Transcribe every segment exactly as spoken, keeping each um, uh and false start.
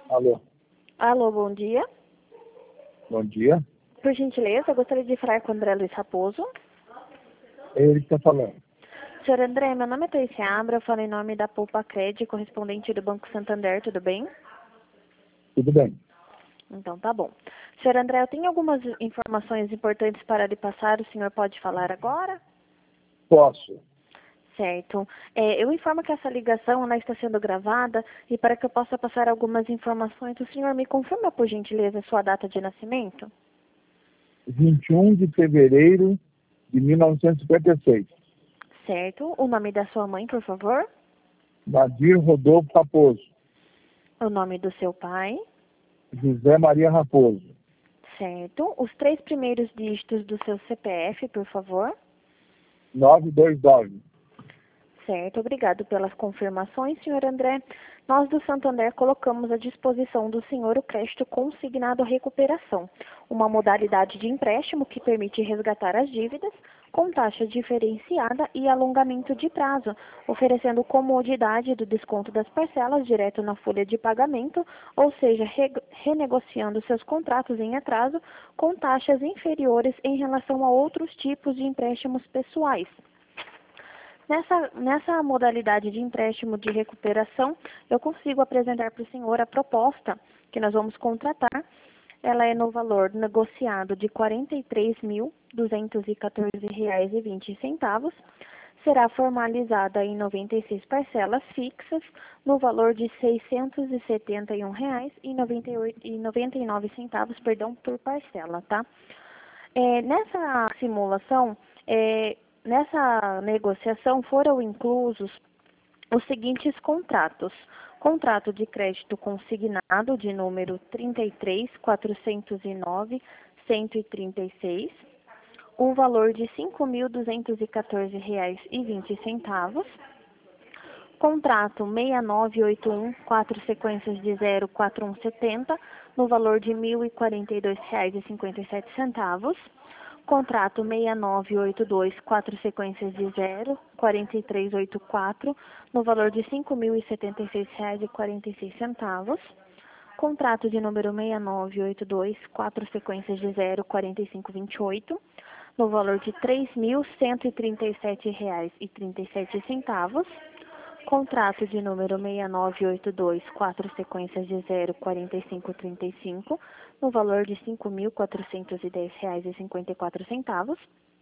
Alô, Alô, bom dia. bom dia. Por gentileza, eu gostaria de falar com o André Luiz Raposo. É ele que está falando. Senhor André, meu nome é Thaís Abra, eu falo em nome da Poupa Cred, correspondente do Banco Santander, tudo bem? Tudo bem? Então tá bom. Senhor André, eu tenho algumas informações importantes para lhe passar, o senhor pode falar agora? Posso. Certo. É, eu informo que essa ligação ela está sendo gravada e para que eu possa passar algumas informações, o senhor me confirma, por gentileza, sua data de nascimento? vinte e um de fevereiro de mil novecentos e cinquenta e seis. Certo. O nome da sua mãe, por favor? Nadir Rodolfo Raposo. O nome do seu pai? José Maria Raposo. Certo. Os três primeiros dígitos do seu C P F, por favor. novecentos e vinte e nove. Certo. Obrigado pelas confirmações, senhor André. Nós do Santander colocamos à disposição do senhor o crédito consignado à recuperação, uma modalidade de empréstimo que permite resgatar as dívidas com taxa diferenciada e alongamento de prazo, oferecendo comodidade do desconto das parcelas direto na folha de pagamento, ou seja, re renegociando seus contratos em atraso com taxas inferiores em relação a outros tipos de empréstimos pessoais. Nessa, nessa modalidade de empréstimo de recuperação, eu consigo apresentar para o senhor a proposta que nós vamos contratar. Ela é no valor negociado de quarenta e três mil duzentos e quatorze reais e vinte centavos. Será formalizada em noventa e seis parcelas fixas, no valor de seiscentos e setenta e um reais e noventa e nove centavos, perdão, por parcela, tá? É, nessa simulação, é, nessa negociação foram inclusos os seguintes contratos. Contrato de crédito consignado de número trinta e três, quatrocentos e nove, cento e trinta e seis, o valor de cinco mil duzentos e quatorze reais e vinte centavos. Contrato seis nove oito um, quatro sequências de zero quatro um setenta, no valor de mil e quarenta e dois reais e cinquenta e sete centavos. Contrato seis nove oito dois, quatro sequências de zero quarenta e três oito quatro, no valor de cinco mil e setenta e seis reais e quarenta e seis centavos. Contrato de número seis nove oito dois, quatro sequências de zero quarenta e cinco vinte e oito, no valor de três mil cento e trinta e sete reais e trinta e sete centavos. Contrato de número seis nove oito dois, quatro sequências de zero quarenta e cinco trinta e cinco, no valor de cinco mil quatrocentos e dez reais e cinquenta e quatro centavos.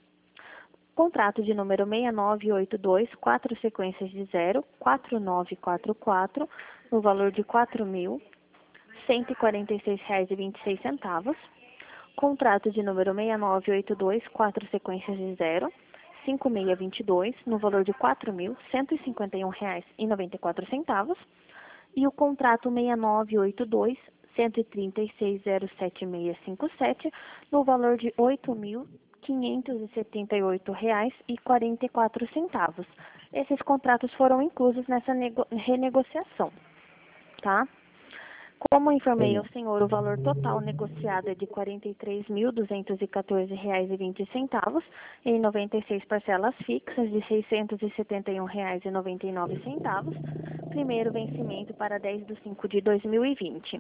Contrato de número seis nove oito dois, quatro sequências de zero quatro nove quatro quatro, no valor de quatro mil cento e quarenta e seis reais e vinte e seis centavos. Contrato de número seis nove oito dois, quatro sequências de zero cinco seis dois dois, no valor de quatro mil cento e cinquenta e um reais e noventa e quatro centavos. E o contrato seis nove oito dois, cento e trinta e seis zero sete seis cinco sete, no valor de oito mil quinhentos e setenta e oito reais e quarenta e quatro centavos. Esses contratos foram inclusos nessa renegociação, tá? Como informei ao senhor, o valor total negociado é de quarenta e três mil duzentos e quatorze reais e vinte centavos, em noventa e seis parcelas fixas de seiscentos e setenta e um reais e noventa e nove centavos, primeiro vencimento para dez de cinco de dois mil e vinte.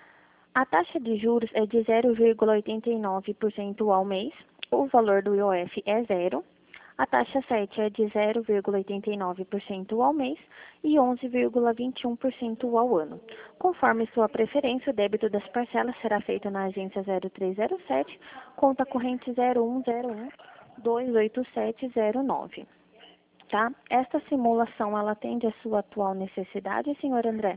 A taxa de juros é de zero vírgula oitenta e nove por cento ao mês, o valor do I O F é zero. A taxa sete é de zero vírgula oitenta e nove por cento ao mês e onze vírgula vinte e um por cento ao ano. Conforme sua preferência, o débito das parcelas será feito na agência zero três zero sete, conta corrente zero um zero um, dois oito sete zero nove. Tá? Esta simulação, ela atende à sua atual necessidade, senhor André?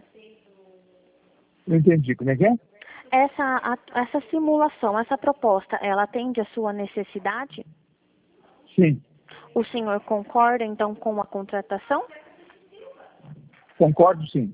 Não entendi. Como é que é? Essa, a, essa simulação, essa proposta, ela atende à sua necessidade? Sim. O senhor concorda, então, com a contratação? Concordo, sim.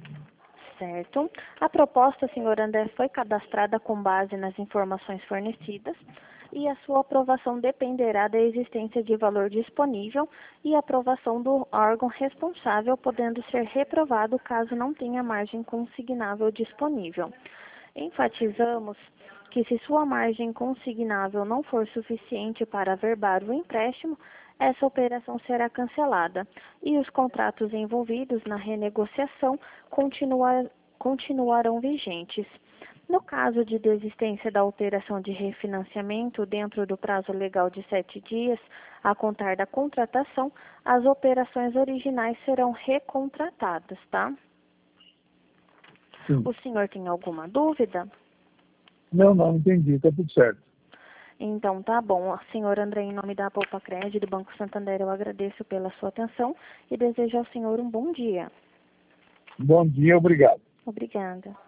Certo. A proposta, senhor André, foi cadastrada com base nas informações fornecidas e a sua aprovação dependerá da existência de valor disponível e aprovação do órgão responsável, podendo ser reprovado caso não tenha margem consignável disponível. Enfatizamos que se sua margem consignável não for suficiente para averbar o empréstimo, essa operação será cancelada e os contratos envolvidos na renegociação continua, continuarão vigentes. No caso de desistência da alteração de refinanciamento dentro do prazo legal de sete dias, a contar da contratação, as operações originais serão recontratadas, tá? Sim. O senhor tem alguma dúvida? Não, não, entendi, está tudo certo. Então, tá bom. Senhor André, em nome da Poupa Crédito do Banco Santander, eu agradeço pela sua atenção e desejo ao senhor um bom dia. Bom dia, obrigado. Obrigada.